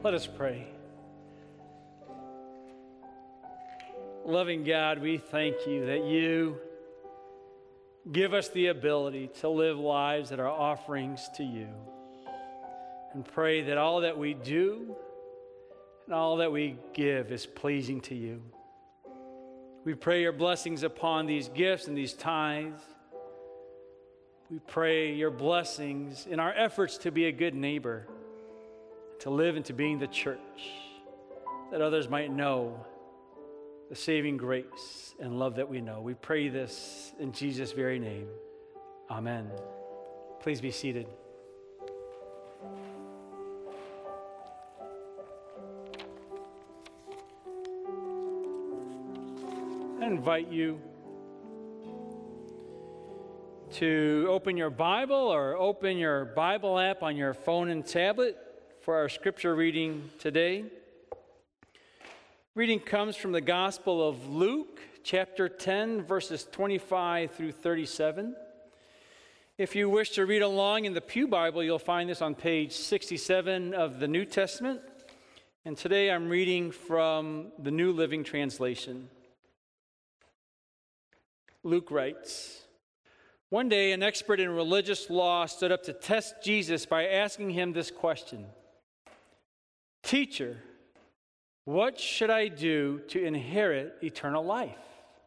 Let us pray. Loving God, we thank you that you give us the ability to live lives that are offerings to you. And pray that all that we do and all that we give is pleasing to you. We pray your blessings upon these gifts and these tithes. We pray your blessings in our efforts to be a good neighbor, to live into being the church, that others might know the saving grace and love that we know. We pray this in Jesus' very name. Amen. Please be seated. I invite you to open your Bible or open your Bible app on your phone and tablet for our scripture reading today. Reading comes from the Gospel of Luke, chapter 10, verses 25 through 37. If you wish to read along in the Pew Bible, you'll find this on page 67 of the New Testament. And today I'm reading from the New Living Translation. Luke writes, "One day an expert in religious law stood up to test Jesus by asking him this question: 'Teacher, what should I do to inherit eternal life?'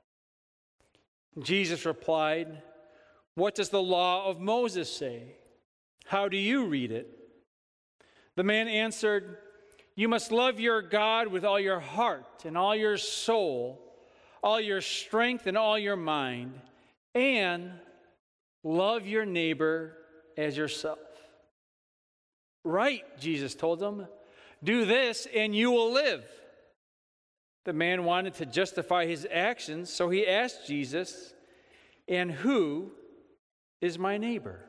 Jesus replied, 'What does the law of Moses say? How do you read it?' The man answered, 'You must love your God with all your heart and all your soul, all your strength and all your mind, and love your neighbor as yourself.' 'Right,' Jesus told him. 'Do this and you will live.' The man wanted to justify his actions, so he asked Jesus, 'And who is my neighbor?'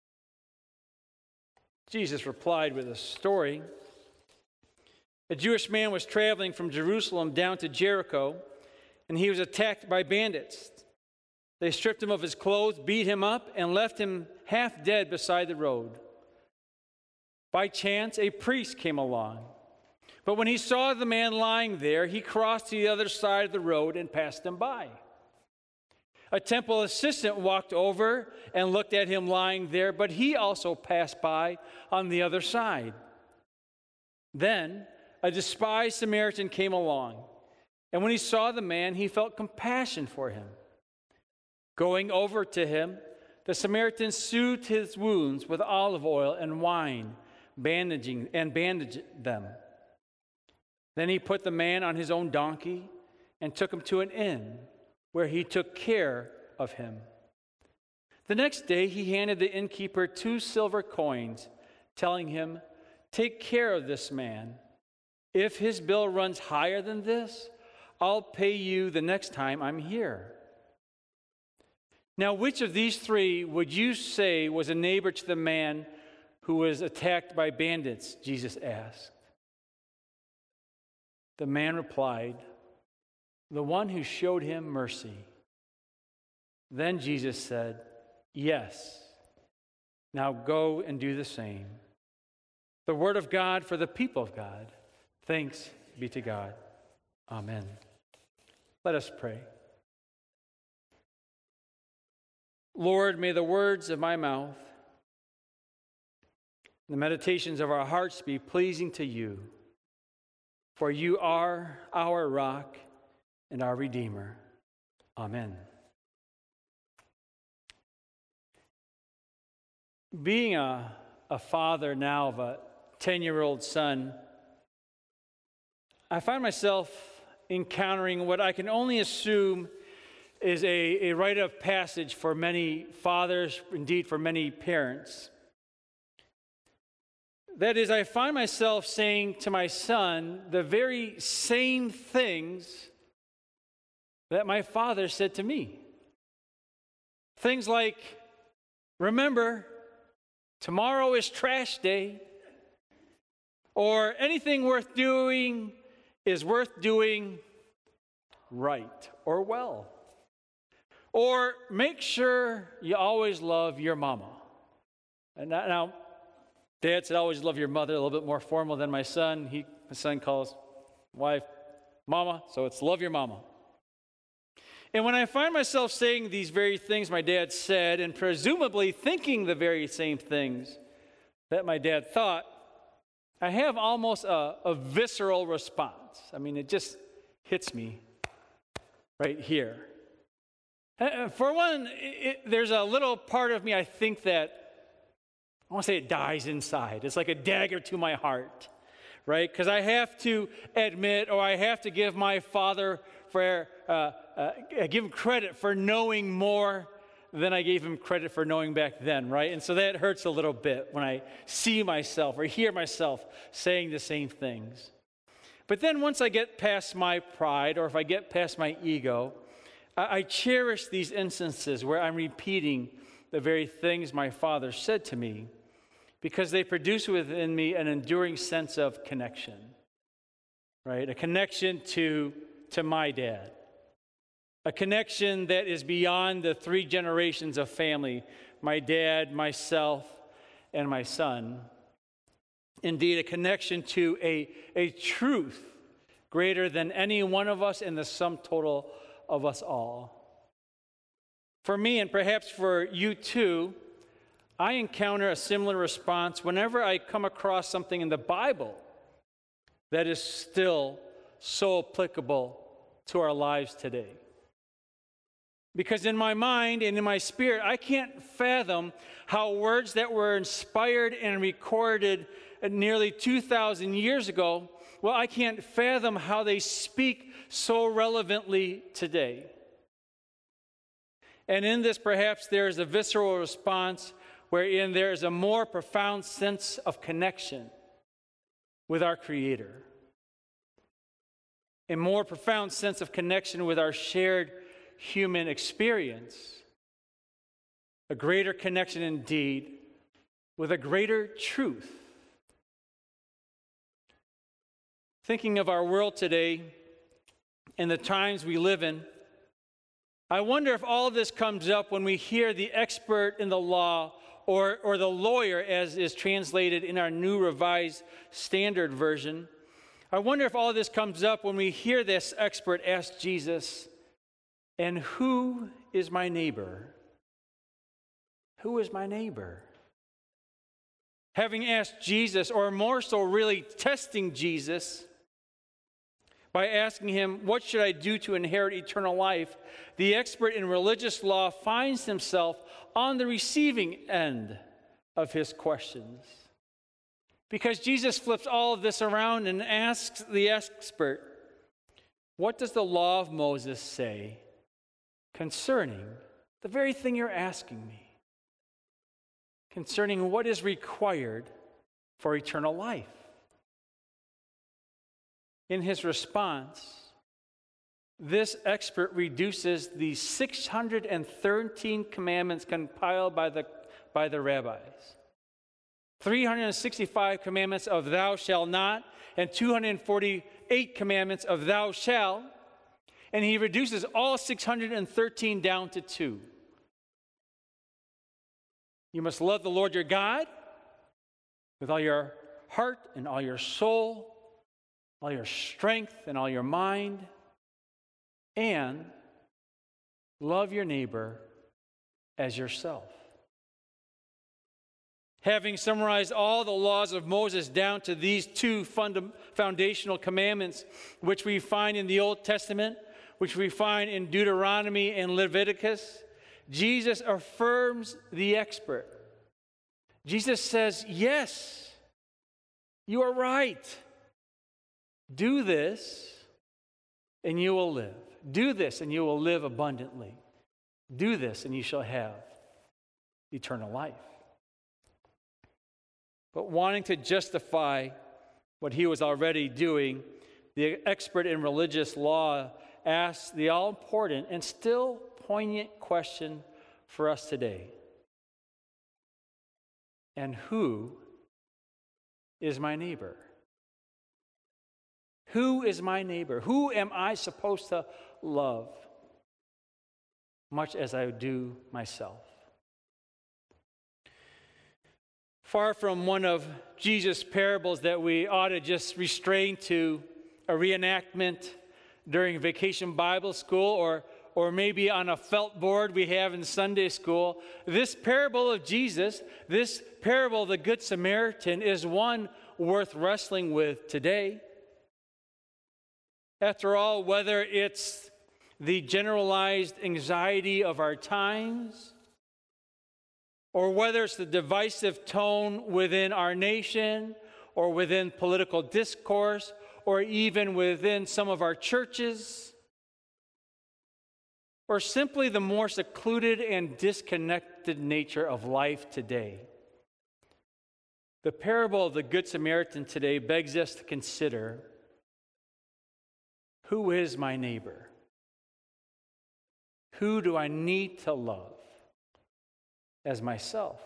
Jesus replied with a story. A Jewish man was traveling from Jerusalem down to Jericho, and he was attacked by bandits. They stripped him of his clothes, beat him up, and left him half dead beside the road. By chance, a priest came along. But when he saw the man lying there, he crossed to the other side of the road and passed him by. A temple assistant walked over and looked at him lying there, but he also passed by on the other side. Then a despised Samaritan came along, and when he saw the man, he felt compassion for him. Going over to him, the Samaritan soothed his wounds with olive oil and wine, bandaged them. Then he put the man on his own donkey and took him to an inn, where he took care of him. The next day he handed the innkeeper 2 silver coins, telling him, 'Take care of this man. If his bill runs higher than this, I'll pay you the next time I'm here.' Now, which of these 3 would you say was a neighbor to the man who was attacked by bandits?" Jesus asked. The man replied, "The one who showed him mercy." Then Jesus said, "Yes, now go and do the same." The word of God for the people of God. Thanks be to God. Amen. Let us pray. Lord, may the words of my mouth, the meditations of our hearts be pleasing to you, for you are our rock and our Redeemer. Amen. Being a father now of a 10-year-old son, I find myself encountering what I can only assume is a rite of passage for many fathers, indeed for many parents. That is, I find myself saying to my son the very same things that my father said to me. Things like, "Remember, tomorrow is trash day," or "Anything worth doing is worth doing right or well," or "Make sure you always love your mama." And now Dad said, always love your mother, a little bit more formal than my son. My son calls wife mama, so it's love your mama. And when I find myself saying these very things my dad said, and presumably thinking the very same things that my dad thought, I have almost a visceral response. I mean, it just hits me right here. For one, there's a little part of me, I think, that, I want to say it dies inside. It's like a dagger to my heart, right? Because I have to admit, or I have to give my father give him credit for knowing more than I gave him credit for knowing back then, right? And so that hurts a little bit when I see myself or hear myself saying the same things. But then once I get past my pride, or if I get past my ego, I cherish these instances where I'm repeating the very things my father said to me, because they produce within me an enduring sense of connection, right? A connection to my dad. A connection that is beyond the 3 generations of family, my dad, myself, and my son. Indeed, a connection to a truth greater than any one of us and the sum total of us all. For me, and perhaps for you too, I encounter a similar response whenever I come across something in the Bible that is still so applicable to our lives today. Because in my mind and in my spirit, I can't fathom how words that were inspired and recorded nearly 2,000 years ago, well, I can't fathom how they speak so relevantly today. And in this, perhaps there is a visceral response wherein there is a more profound sense of connection with our Creator. A more profound sense of connection with our shared human experience. A greater connection indeed with a greater truth. Thinking of our world today and the times we live in, I wonder if all of this comes up when we hear the expert in the law or the lawyer, as is translated in our New Revised Standard Version. I wonder if all of this comes up when we hear this expert ask Jesus, "And who is my neighbor?" Who is my neighbor? Having asked Jesus, or more so really testing Jesus, by asking him, "What should I do to inherit eternal life?" the expert in religious law finds himself on the receiving end of his questions. Because Jesus flips all of this around and asks the expert, "What does the law of Moses say concerning the very thing you're asking me? Concerning what is required for eternal life?" In his response, this expert reduces the 613 commandments compiled by the rabbis. 365 commandments of thou shalt not, and 248 commandments of thou shalt, and he reduces all 613 down to 2. You must love the Lord your God with all your heart and all your soul, all your strength and all your mind, and love your neighbor as yourself. Having summarized all the laws of Moses down to these 2 foundational commandments, which we find in the Old Testament, which we find in Deuteronomy and Leviticus, Jesus affirms the expert. Jesus says, "Yes, you are right. Do this, and you will live. Do this, and you will live abundantly. Do this, and you shall have eternal life." But wanting to justify what he was already doing, the expert in religious law asks the all-important and still poignant question for us today. And who is my neighbor? Who is my neighbor? Who am I supposed to love much as I do myself? Far from one of Jesus' parables that we ought to just restrain to a reenactment during vacation Bible school or maybe on a felt board we have in Sunday school, this parable of Jesus, this parable of the Good Samaritan, is one worth wrestling with today. After all, whether it's the generalized anxiety of our times, or whether it's the divisive tone within our nation, or within political discourse, or even within some of our churches, or simply the more secluded and disconnected nature of life today, the parable of the Good Samaritan today begs us to consider, who is my neighbor? Who do I need to love as myself?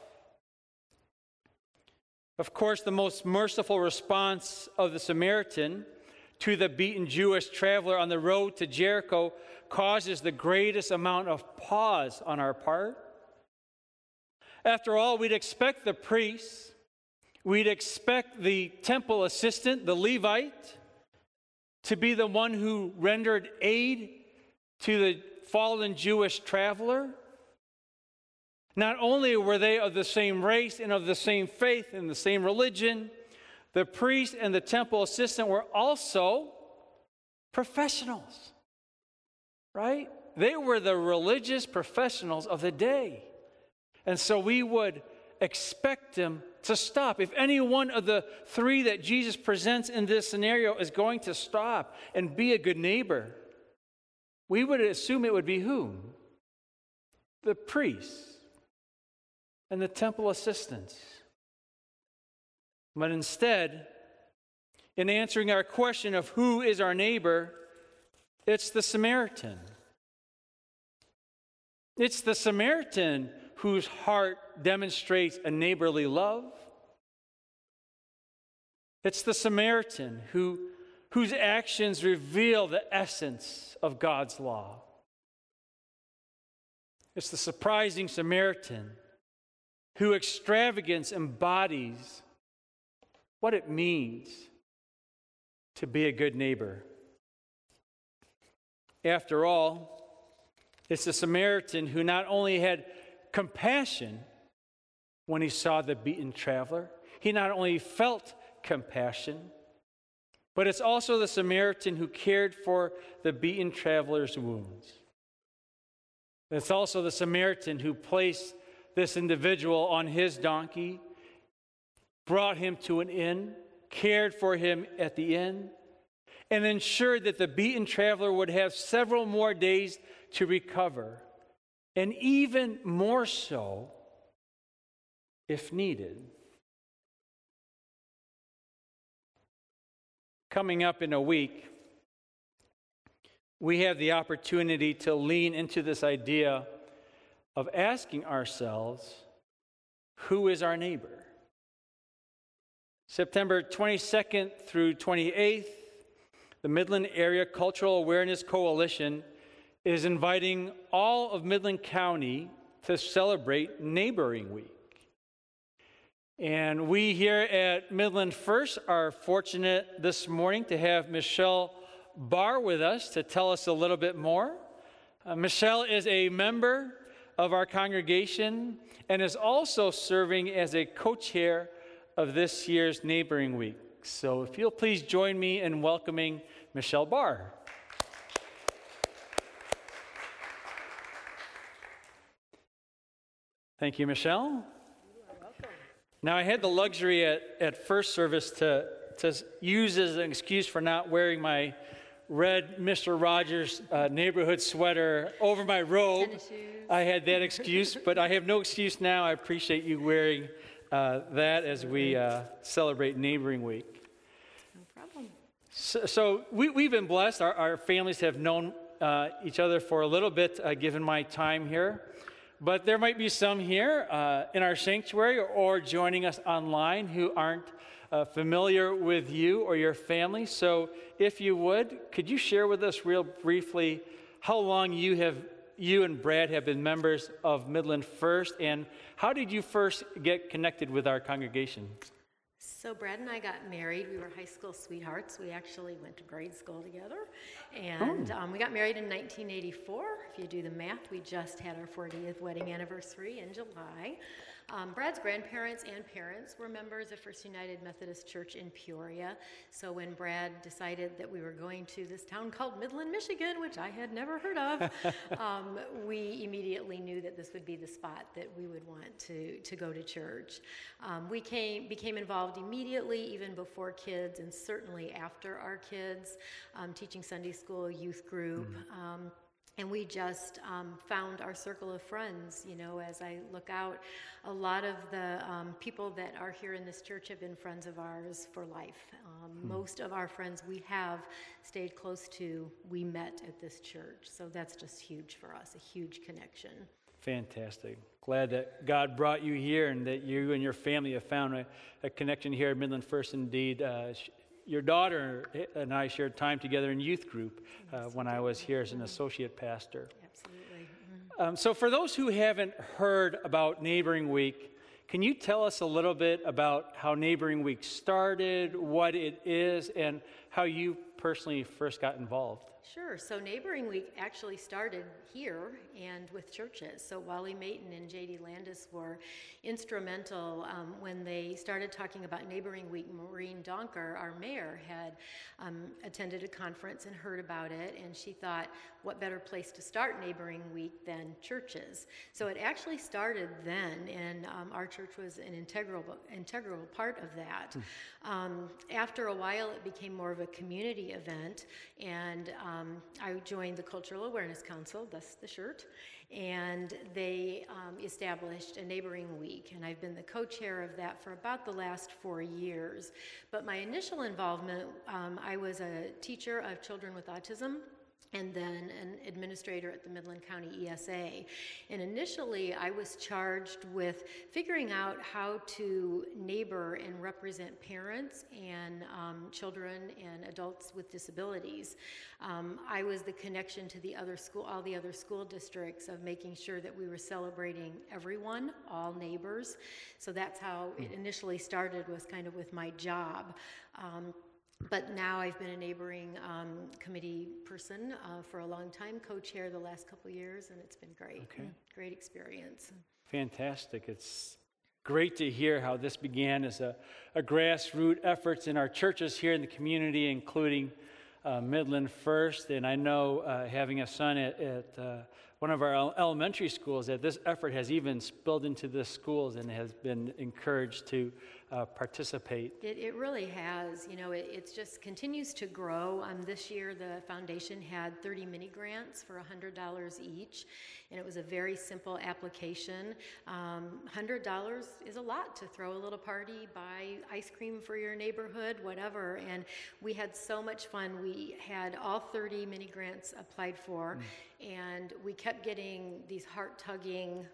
Of course, the most merciful response of the Samaritan to the beaten Jewish traveler on the road to Jericho causes the greatest amount of pause on our part. After all, we'd expect the priest, we'd expect the temple assistant, the Levite, to be the one who rendered aid to the fallen Jewish traveler. Not only were they of the same race and of the same faith and the same religion, the priest and the temple assistant were also professionals, right? They were the religious professionals of the day. And so we would expect them to stop. If any one of the three that Jesus presents in this scenario is going to stop and be a good neighbor, we would assume it would be whom? The priests and the temple assistants. But instead, in answering our question of who is our neighbor, it's the Samaritan. It's the Samaritan whose heart demonstrates a neighborly love. It's the Samaritan whose actions reveal the essence of God's law. It's the surprising Samaritan whose extravagance embodies what it means to be a good neighbor. After all, it's the Samaritan who not only had compassion when he saw the beaten traveler, he not only felt compassion, but it's also the Samaritan who cared for the beaten traveler's wounds. It's also the Samaritan who placed this individual on his donkey, brought him to an inn, cared for him at the inn, and ensured that the beaten traveler would have several more days to recover, and even more so if needed. Coming up in a week, we have the opportunity to lean into this idea of asking ourselves, who is our neighbor? September 22nd through 28th, the Midland Area Cultural Awareness Coalition is inviting all of Midland County to celebrate Neighboring Week. And we here at Midland First are fortunate this morning to have Michelle Barr with us to tell us a little bit more. Michelle is a member of our congregation and is also serving as a co-chair of this year's Neighboring Week. So if you'll please join me in welcoming Michelle Barr. Thank you, Michelle. You are welcome. Now, I had the luxury at first service to use as an excuse for not wearing my red Mr. Rogers neighborhood sweater over my robe. Tennis shoes. I had that excuse, but I have no excuse now. I appreciate you wearing that as we celebrate Neighboring Week. No problem. So we've been blessed. Our families have known each other for a little bit, given my time here. But there might be some here in our sanctuary or joining us online who aren't familiar with you or your family. So if you would, could you share with us real briefly how long you have you and Brad have been members of Midland First, and how did you first get connected with our congregation? So Brad and I got married. We were high school sweethearts. We actually went to grade school together. And we got married in 1984. If you do the math, we just had our 40th wedding anniversary in July. Brad's grandparents and parents were members of First United Methodist Church in Peoria. So when Brad decided that we were going to this town called Midland, Michigan, which I had never heard of, we immediately knew that this would be the spot that we would want to go to church. We became involved immediately, even before kids, and certainly after our kids, teaching Sunday school, youth group. And we just found our circle of friends. You know, as I look out, a lot of the people that are here in this church have been friends of ours for life. Most of our friends we have stayed close to, we met at this church. So that's just huge for us, a huge connection. Fantastic. Glad that God brought you here and that you and your family have found a connection here at Midland First. Indeed, your daughter and I shared time together in youth group when I was here as an associate pastor. Absolutely. So for those who haven't heard about Neighboring Week, can you tell us a little bit about how Neighboring Week started, what it is, and how you personally first got involved? Sure. So Neighboring Week actually started here and with churches. So Wally Mayton and J.D. Landis were instrumental when they started talking about Neighboring Week. Maureen Donker, our mayor, had attended a conference and heard about it, and she thought, what better place to start Neighboring Week than churches? So it actually started then, and our church was an integral part of that. After a while, it became more of a community event, and I joined the Cultural Awareness Council, thus the shirt, and they established a Neighboring Week, and I've been the co-chair of that for about the last 4 years. But my initial involvement, I was a teacher of children with autism, and then an administrator at the Midland County ESA. And initially, I was charged with figuring out how to neighbor and represent parents and children and adults with disabilities. I was the connection to all the other school districts of making sure that we were celebrating everyone, all neighbors. So that's how it initially started, was kind of with my job. But now I've been a neighboring committee person for a long time, co-chair the last couple of years, and it's been great. Okay. Great experience. Fantastic. It's great to hear how this began as a grassroots effort in our churches here in the community, including Midland First. And I know having a son at one of our elementary schools, that this effort has even spilled into the schools and has been encouraged to participate. It really has. You know, it just continues to grow. This year, the foundation had 30 mini grants for $100 each, and it was a very simple application. $100 is a lot to throw a little party, buy ice cream for your neighborhood, whatever. And we had so much fun. We had all 30 mini grants applied for, and we kept getting these heart-tugging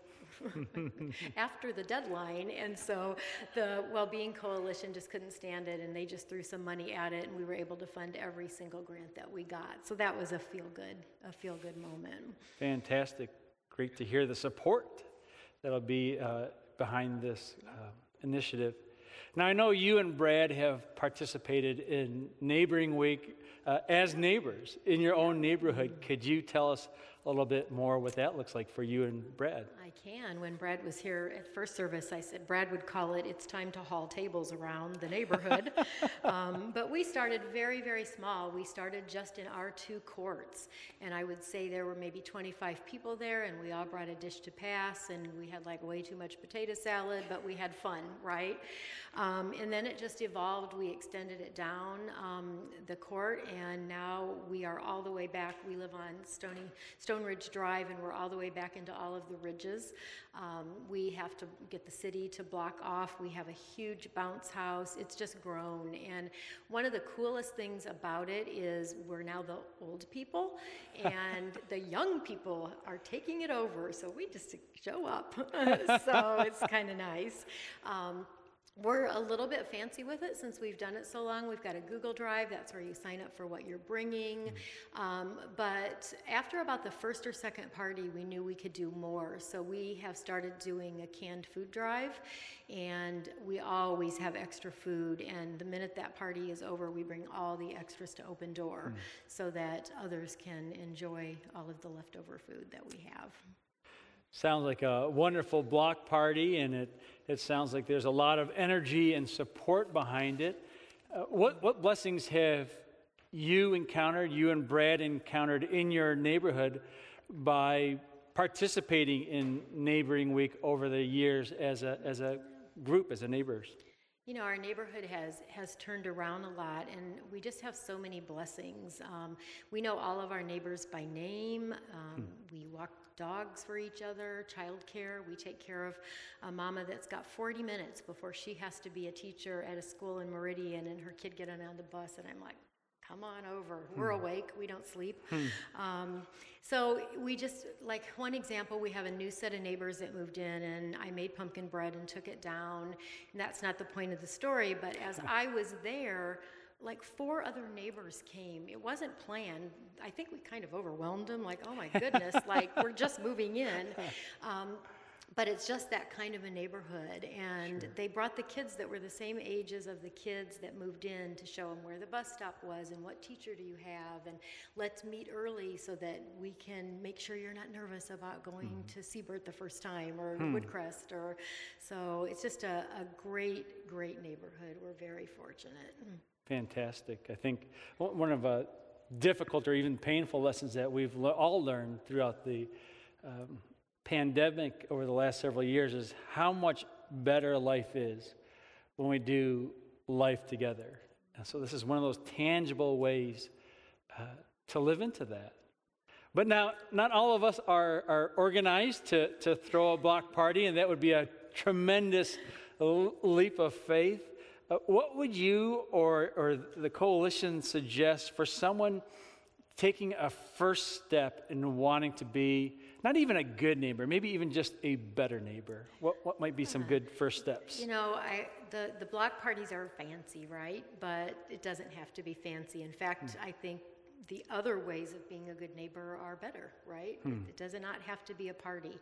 after the deadline, and so the Wellbeing Coalition just couldn't stand it, and they just threw some money at it, and we were able to fund every single grant that we got. So that was a feel-good moment. Fantastic. Great to hear the support that'll be behind this initiative. Now, I know you and Brad have participated in Neighboring Week as neighbors in your own neighborhood. Could you tell us a little bit more what that looks like for you and Brad? I can. When Brad was here at first service, I said Brad would call it, it's time to haul tables around the neighborhood. But we started very, very small. We started just in our 2 courts. And I would say there were maybe 25 people there, and we all brought a dish to pass, and we had like way too much potato salad, but we had fun, right? And then it just evolved. We extended it down the court, and now we are all the way back. We live on Stone Ridge Drive, and we're all the way back into all of the ridges. We have to get the city to block off. We have a huge bounce house. It's just grown. And one of the coolest things about it is we're now the old people, and the young people are taking it over. So we just show up. So it's kind of nice. We're a little bit fancy with it since we've done it so long. We've got a Google Drive. That's where you sign up for what you're bringing. But after about the first or second party, we knew we could do more. So we have started doing a canned food drive, and we always have extra food. And the minute that party is over, we bring all the extras to Open Door so that others can enjoy all of the leftover food that we have. Sounds like a wonderful block party, and it sounds like there's a lot of energy and support behind it. What blessings have you and Brad encountered in your neighborhood by participating in Neighboring Week over the years as a group, as a neighbors? You know, our neighborhood has turned around a lot, and we just have so many blessings. We know all of our neighbors by name. We walk dogs for each other, childcare. We take care of a mama that's got 40 minutes before she has to be a teacher at a school in Meridian, and her kid getting on the bus, and I'm like, come on over. We're awake. We don't sleep. So we just, like one example, we have a new set of neighbors that moved in, and I made pumpkin bread and took it down. And that's not the point of the story, but as I was there, like 4 other neighbors came. It wasn't planned. I think we kind of overwhelmed them, like, oh my goodness, like we're just moving in. But it's just that kind of a neighborhood. And they brought the kids that were the same ages of the kids that moved in to show them where the bus stop was and what teacher do you have. And let's meet early so that we can make sure you're not nervous about going to Seabird the first time or Woodcrest. So it's just a great, great neighborhood. We're very fortunate. Fantastic. I think one of the difficult or even painful lessons that we've all learned throughout the pandemic over the last several years is how much better life is when we do life together. And so this is one of those tangible ways to live into that. But now, not all of us are organized to throw a block party, and that would be a tremendous leap of faith. What would you or the coalition suggest for someone taking a first step in wanting to be not even a good neighbor, maybe even just a better neighbor? What might be some good first steps? You know, the block parties are fancy, right? But it doesn't have to be fancy. In fact, I think the other ways of being a good neighbor are better, right? It does not have to be a party.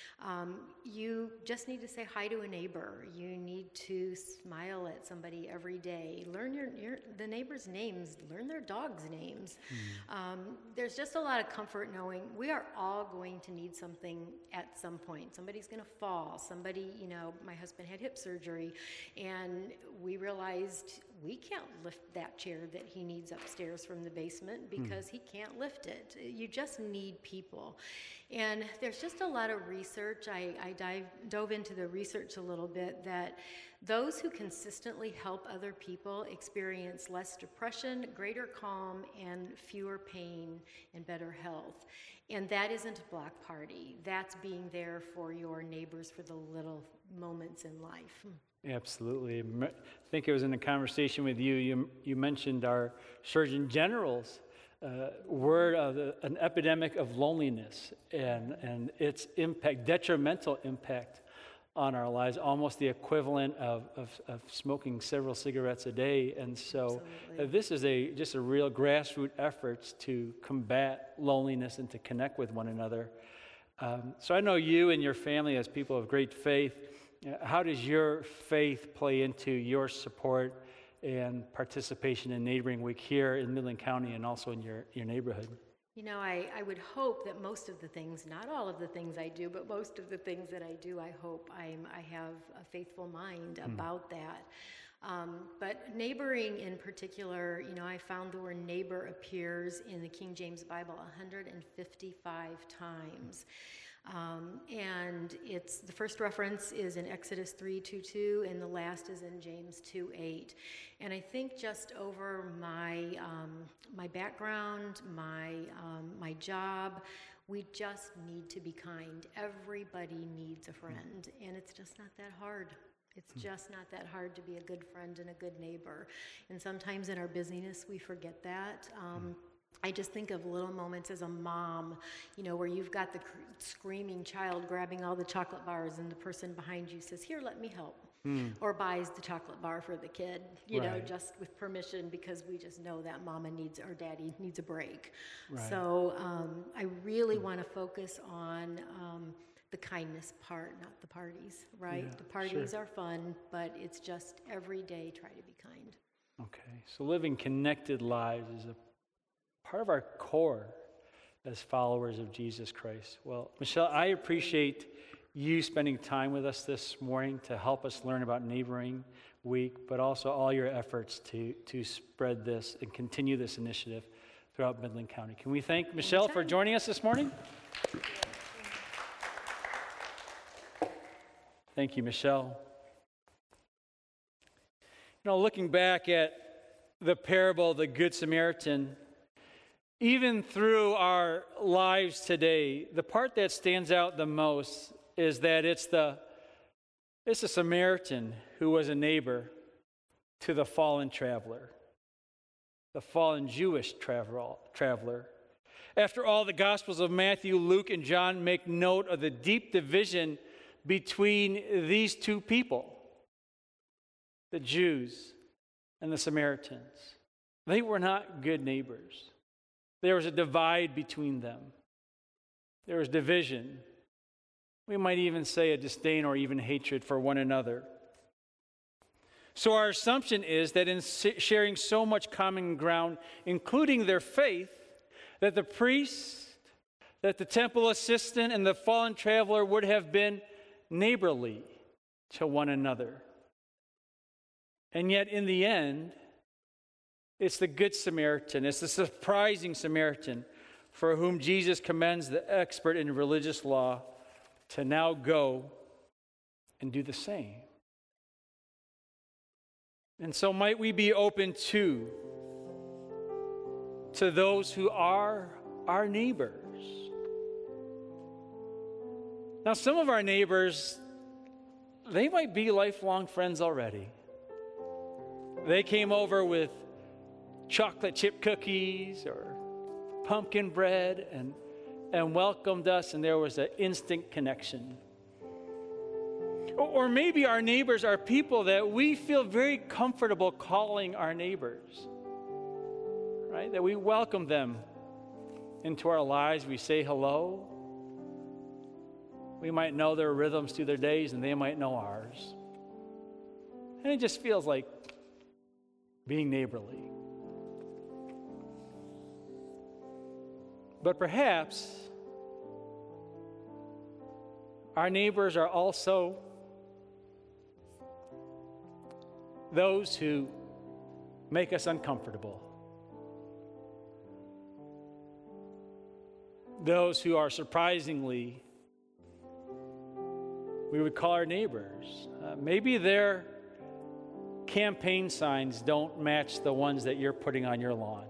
You just need to say hi to a neighbor. You need to smile at somebody every day. Learn the neighbors' names. Learn their dogs' names. There's just a lot of comfort knowing we are all going to need something at some point. Somebody's going to fall. Somebody, you know, my husband had hip surgery, and we realized we can't lift that chair that he needs upstairs from the basement because he can't lift it. You just need people. And there's just a lot of research. I dove into the research a little bit that those who consistently help other people experience less depression, greater calm, and fewer pain and better health. And that isn't a block party. That's being there for your neighbors for the little moments in life. Absolutely. I think it was in a conversation with you. You mentioned our Surgeon General's word of an epidemic of loneliness and its impact, detrimental impact on our lives, almost the equivalent of smoking several cigarettes a day. And so this is just a real grassroots efforts to combat loneliness and to connect with one another. So I know you and your family as people of great faith. How does your faith play into your support and participation in Neighboring Week here in Midland County and also in your neighborhood? You know, I would hope that most of the things, not all of the things I do, but most of the things that I do, I hope I have a faithful mind about that. But neighboring in particular, you know, I found the word neighbor appears in the King James Bible 155 times. And the first reference is in Exodus 3:2-2, and the last is in James 2:8. And I think just over my background, my job, we just need to be kind. Everybody needs a friend, and it's just not that hard. It's just not that hard to be a good friend and a good neighbor. And sometimes in our busyness, we forget that. I just think of little moments as a mom, you know, where you've got the screaming child grabbing all the chocolate bars and the person behind you says, "Here, let me help." or buys the chocolate bar for the kid, you know, Right. just with permission because we just know that mama needs or daddy needs a break. Right. So I really want to focus on the kindness part, not the parties, right? Yeah, The parties sure. are fun, but it's just every day try to be kind. Okay, so living connected lives is a part of our core as followers of Jesus Christ. Well, Michelle, I appreciate you spending time with us this morning to help us learn about Neighboring Week, but also all your efforts to spread this and continue this initiative throughout Midland County. Can we thank Michelle for Anytime. joining us this morning? Thank you, Michelle. You know, looking back at the parable of the Good Samaritan, even through our lives today, the part that stands out the most is that it's a Samaritan who was a neighbor to the fallen traveler, the fallen Jewish traveler. After all, the Gospels of Matthew, Luke, and John make note of the deep division between these two people, the Jews and the Samaritans. They were not good neighbors. There was a divide between them. There was division. We might even say a disdain or even hatred for one another. So our assumption is that in sharing so much common ground, including their faith, that the priest, that the temple assistant, and the fallen traveler would have been neighborly to one another. And yet, in the end, it's the Good Samaritan, it's the surprising Samaritan for whom Jesus commends the expert in religious law to now go and do the same. And so might we be open to those who are our neighbors. Now, some of our neighbors, they might be lifelong friends already. They came over with chocolate chip cookies or pumpkin bread and welcomed us, and there was an instant connection. Or maybe our neighbors are people that we feel very comfortable calling our neighbors, right? That we welcome them into our lives. We say hello. We might know their rhythms through their days, and they might know ours. And it just feels like being neighborly. But perhaps our neighbors are also those who make us uncomfortable. Those who are surprisingly, we would call our neighbors. Maybe their campaign signs don't match the ones that you're putting on your lawn.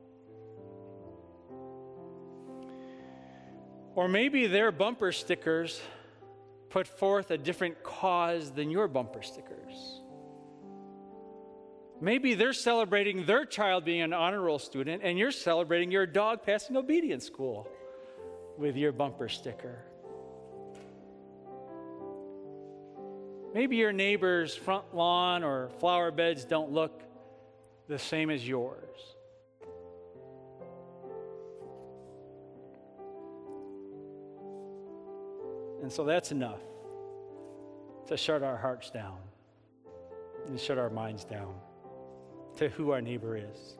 Or maybe their bumper stickers put forth a different cause than your bumper stickers. Maybe they're celebrating their child being an honor roll student, and you're celebrating your dog passing obedience school with your bumper sticker. Maybe your neighbor's front lawn or flower beds don't look the same as yours. And so that's enough to shut our hearts down and shut our minds down to who our neighbor is.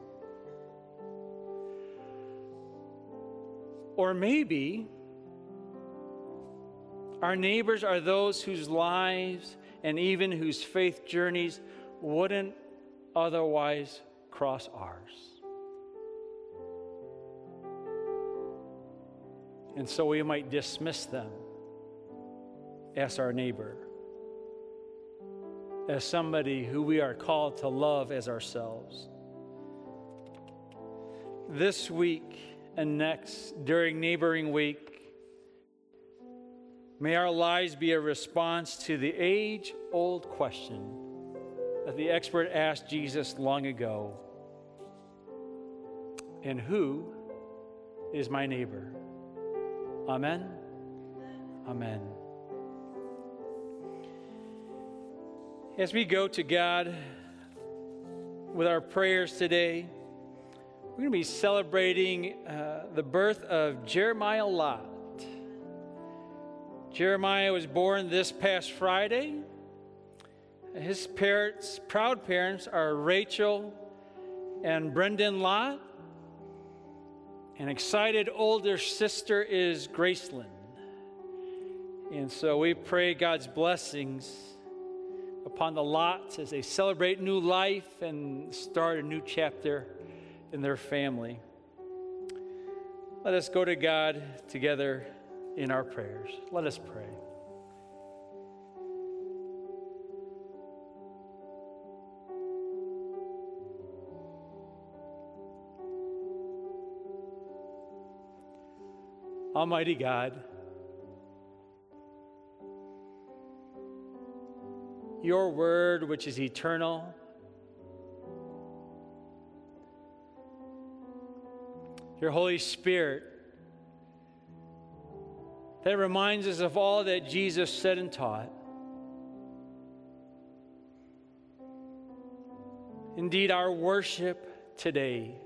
Or maybe our neighbors are those whose lives and even whose faith journeys wouldn't otherwise cross ours. And so we might dismiss them as our neighbor, as somebody who we are called to love as ourselves. This week and next, during Neighboring Week, may our lives be a response to the age-old question that the expert asked Jesus long ago: and who is my neighbor? Amen? Amen. As we go to God with our prayers today, we're going to be celebrating the birth of Jeremiah Lott. Jeremiah was born this past Friday. His parents, proud parents, are Rachel and Brendan Lott. An excited older sister is Gracelyn. And so we pray God's blessings upon the Lotts as they celebrate new life and start a new chapter in their family. Let us go to God together in our prayers. Let us pray. Almighty God, your word, which is eternal, your Holy Spirit, that reminds us of all that Jesus said and taught. Indeed, our worship today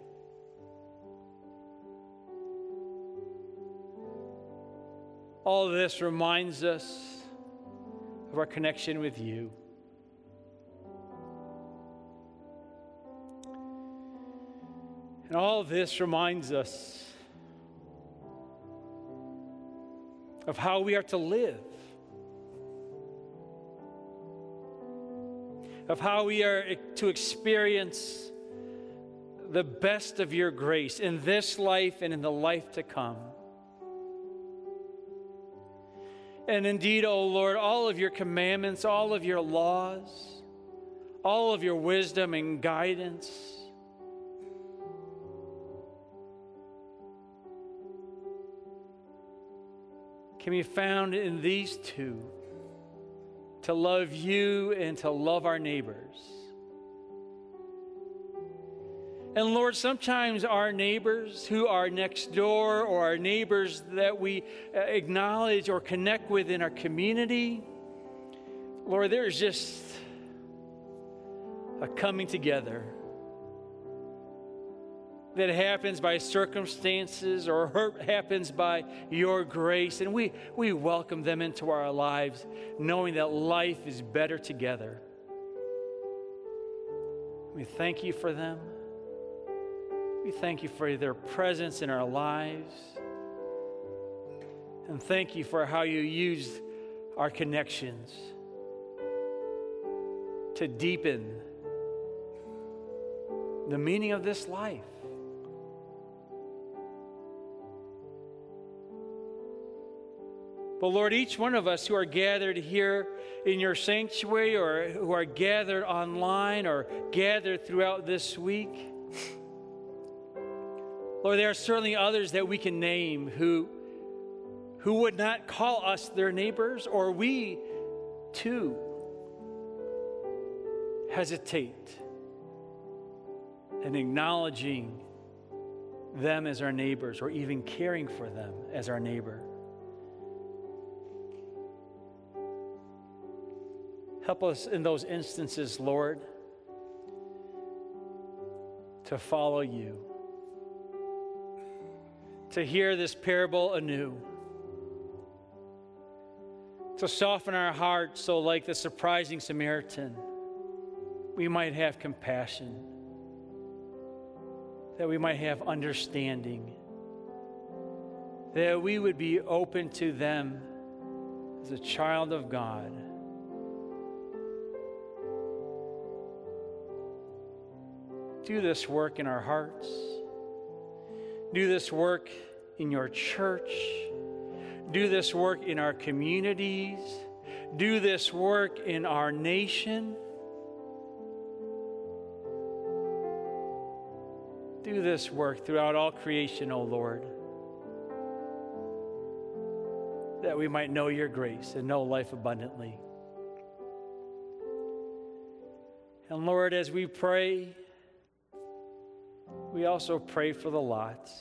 all of this reminds us of our connection with you. And all of this reminds us of how we are to live, of how we are to experience the best of your grace in this life and in the life to come. And indeed, O Lord, all of your commandments, all of your laws, all of your wisdom and guidance can be found in these two: to love you and to love our neighbors. And Lord, sometimes our neighbors who are next door, or our neighbors that we acknowledge or connect with in our community, Lord, there's just a coming together that happens by circumstances or happens by your grace. And we welcome them into our lives, knowing that life is better together. We thank you for them. We thank you for their presence in our lives. And thank you for how you use our connections to deepen the meaning of this life. But Lord, each one of us who are gathered here in your sanctuary, or who are gathered online, or gathered throughout this week, Lord, there are certainly others that we can name who would not call us their neighbors, or we too hesitate in acknowledging them as our neighbors, or even caring for them as our neighbor. Help us in those instances, Lord, to follow you, to hear this parable anew, to soften our hearts so, like the surprising Samaritan, we might have compassion, that we might have understanding, that we would be open to them as a child of God. Do this work in our hearts. Do this work in your church. Do this work in our communities. Do this work in our nation. Do this work throughout all creation, O Lord, that we might know your grace and know life abundantly. And Lord, as we pray, we also pray for the Lotts,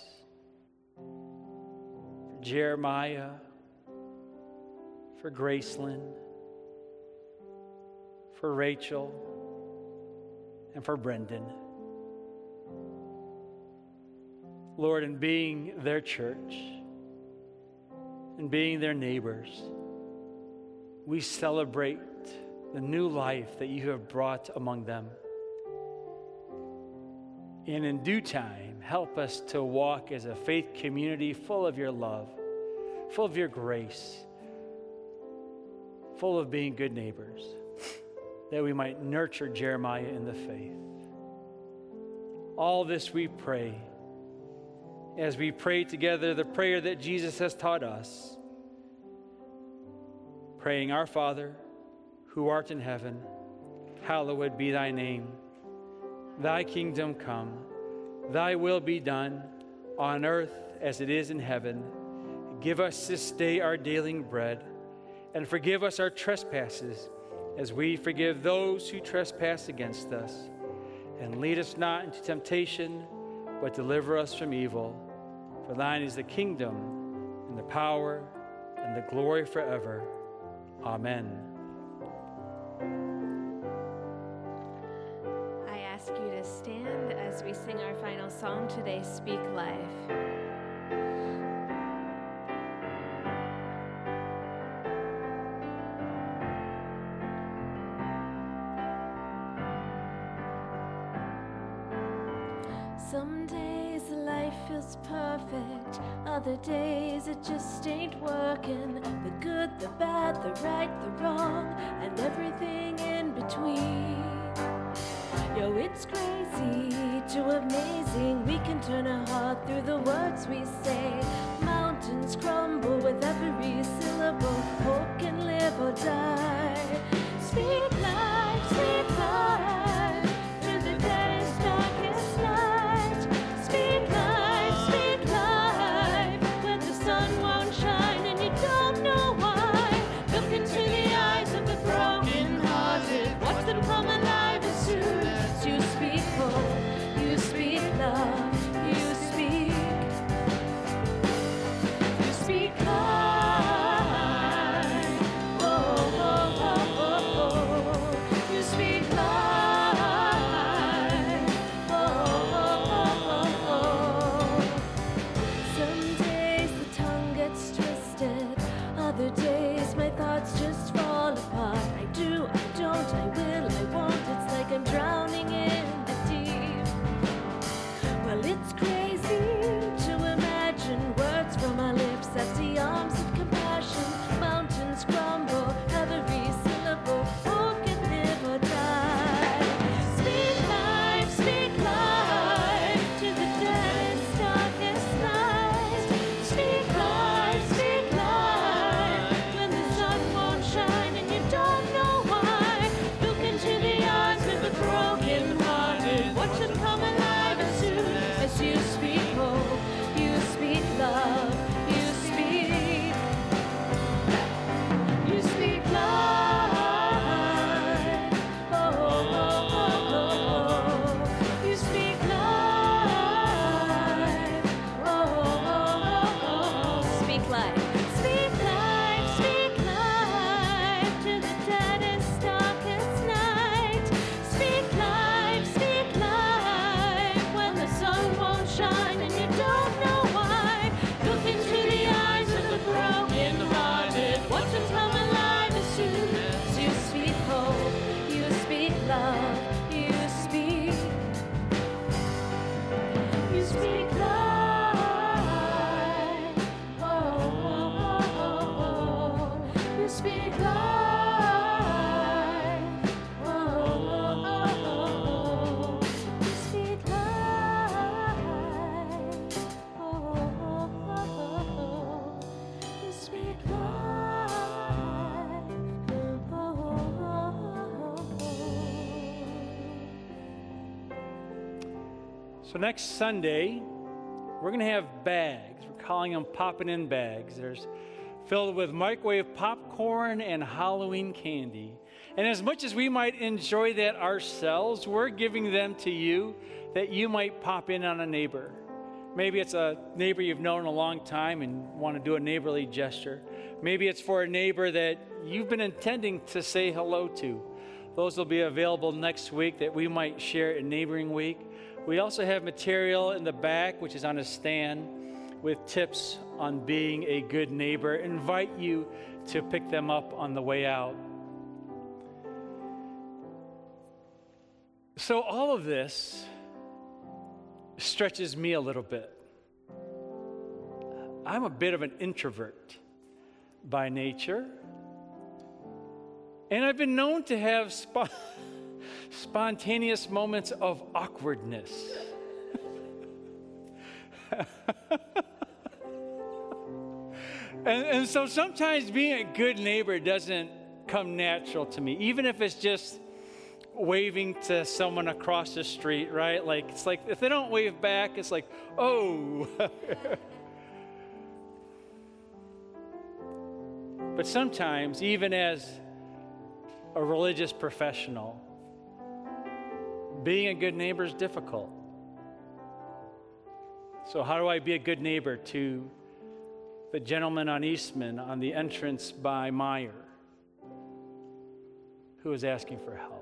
for Jeremiah, for Gracelyn, for Rachel, and for Brendan. Lord, in being their church, and being their neighbors, we celebrate the new life that you have brought among them. And in due time, help us to walk as a faith community full of your love, full of your grace, full of being good neighbors, that we might nurture Jeremiah in the faith. All this we pray as we pray together the prayer that Jesus has taught us, praying, Our Father, who art in heaven, hallowed be thy name. Thy kingdom come, thy will be done, on earth as it is in heaven. Give us this day our daily bread, and forgive us our trespasses, as we forgive those who trespass against us. And lead us not into temptation, but deliver us from evil. For thine is the kingdom, and the power, and the glory forever. Amen. I ask you to stand as we sing our final song today, Speak Life. Some days life feels perfect, other days it just ain't working. The good, the bad, the right, the wrong, and everything in between. Yo, it's crazy to amazing. We can turn our heart through the words we say. Mountains crumble with every syllable. Hope can live or die. Speak life, speak life, through the day's darkest night. Speak life, when the sun won't shine and you don't know why. Look into the eyes of the broken-hearted. Watch them come alive as soon as you speak hope, you speak love, you speak life. Oh, oh, oh, oh, oh. You speak life. Oh, oh, oh, oh, oh. Some days the tongue gets twisted, other days my thoughts just fall apart. I do, I don't, I will, I won't. It's like I'm drowning in the deep. Well, it's crazy to imagine words from our lips at the arms of compassion. Mountains crumble, every syllable. Who can live or die? Speak life, to the deadest, darkest night. Speak life, when the sun won't shine and you don't know why. Look into the eyes of the broken-hearted. Watch them come alive as soon as you speak hope, you speak love, you speak life. Oh, oh, oh, oh, oh. You speak life. Oh, oh, oh, oh, oh. Speak life. Speak life to the deadest, darkest night. Speak life when the sun won't shine and you don't know why. Look into the eyes of the broken-hearted. Watch them come alive as soon as you speak hope, you speak love, you speak life. Oh, oh, oh, oh. You speak life. Oh, oh, oh, oh. You speak life. Oh, oh, oh, oh. You speak life. Oh, oh, oh, oh. So next Sunday, we're going to have bags. We're calling them poppin' in bags. There's filled with microwave popcorn and Halloween candy. And as much as we might enjoy that ourselves, we're giving them to you that you might pop in on a neighbor. Maybe it's a neighbor you've known a long time and want to do a neighborly gesture. Maybe it's for a neighbor that you've been intending to say hello to. Those will be available next week that we might share in Neighboring Week. We also have material in the back, which is on a stand, with tips on being a good neighbor. Invite you to pick them up on the way out. So all of this stretches me a little bit. I'm a bit of an introvert by nature, and I've been known to have spontaneous moments of awkwardness. and so sometimes being a good neighbor doesn't come natural to me, even if it's just waving to someone across the street, right? Like, it's like if they don't wave back, it's like, oh. But sometimes, even as a religious professional, being a good neighbor is difficult. So how do I be a good neighbor to the gentleman on Eastman on the entrance by Meyer who is asking for help?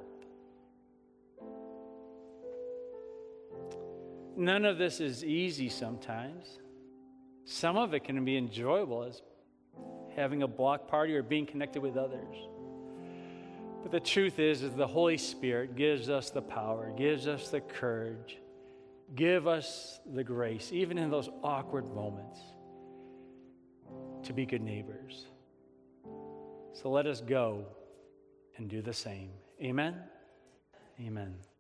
None of this is easy sometimes. Some of it can be enjoyable, as having a block party or being connected with others. But the truth is the Holy Spirit gives us the power, gives us the courage, give us the grace, even in those awkward moments, to be good neighbors. So let us go and do the same. Amen? Amen.